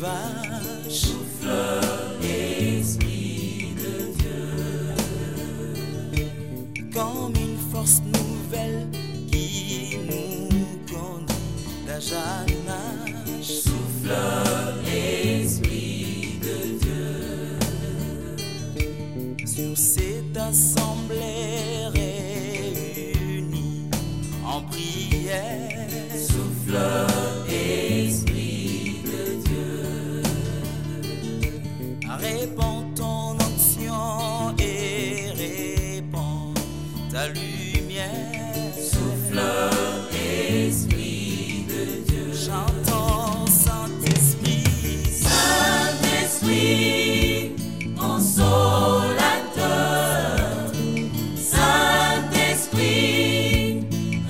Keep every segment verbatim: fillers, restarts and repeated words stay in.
vache. Souffle, Esprit de Dieu, comme une force nouvelle qui nous conduit d'âge à âge. Souffle, Esprit de Dieu, sur cette assemblée réunie en prière. Souffle, Esprit de Dieu, répands ton onction et répands ta lumière. Souffle, Esprit de Dieu, chantons Saint-Esprit. Saint-Esprit, consolateur, Saint-Esprit,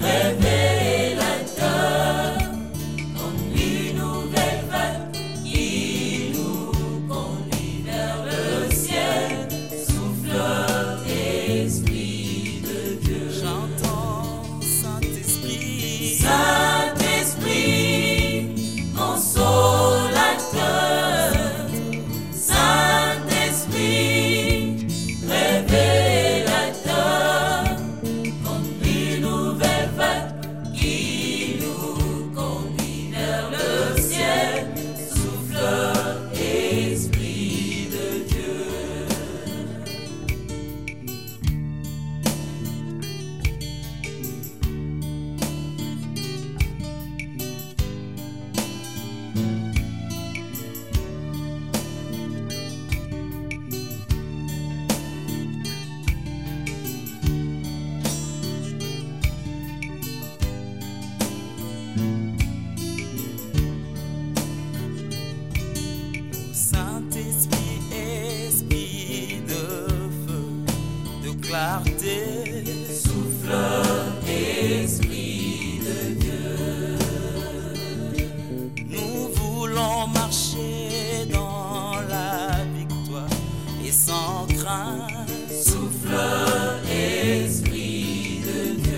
révélateur, comme une nouvelle vague qui nous conduit vers le ciel. Souffle, Esprit de Dieu, Chantons Saint-Esprit. Saint-Esprit, consolateur, Saint-Esprit, révélateur, comme une nouvelle vague qui nous conduit vers le ciel. Souffle, Esprit de Dieu. Saint-Esprit, esprit de feu, de clarté. Souffle, Esprit de Dieu, Nous voulons marcher dans la victoire et sans crainte. souffle, Esprit de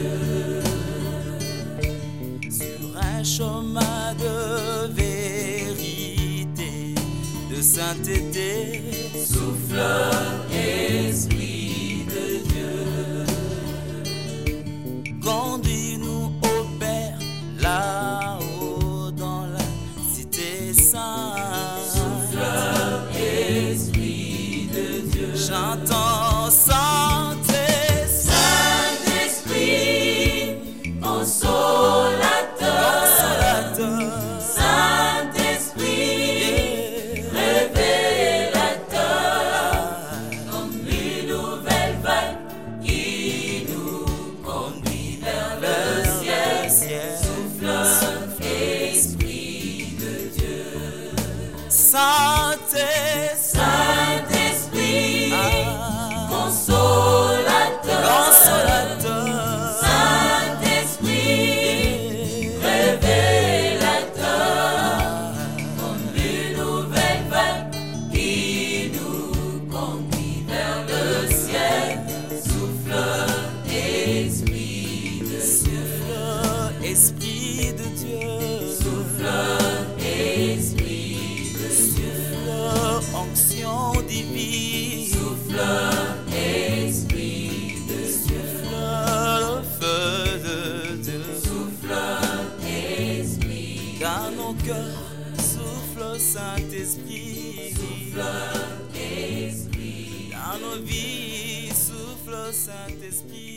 Dieu, Sur un chemin de vérité, de sainteté. souffle, Esprit de Dieu, Conduis-nous au Père, là-haut dans la cité sainte. souffle, Esprit de Dieu, Chantons Saint-Esprit. Saint-Esprit, consolateur, Consolateur. Saint-Esprit, révélateur, comme une nouvelle vague qui nous conduit vers le ciel. Souffle, Esprit de Dieu, Saint-Esprit. Saint-Esprit, Ah. consolateur, Consolateur. Saint-Esprit, révélateur, comme une nouvelle vague qui nous conduit vers le ciel. Souffle, Esprit de Dieu, Esprit de Dieu. souffle, Esprit de Dieu, Onction divine. souffle, Esprit de Dieu, Le feu de Dieu. souffle, Esprit, Dans nos cœurs, souffle Saint-Esprit. souffle, Esprit. Dans nos vies, souffle Saint-Esprit.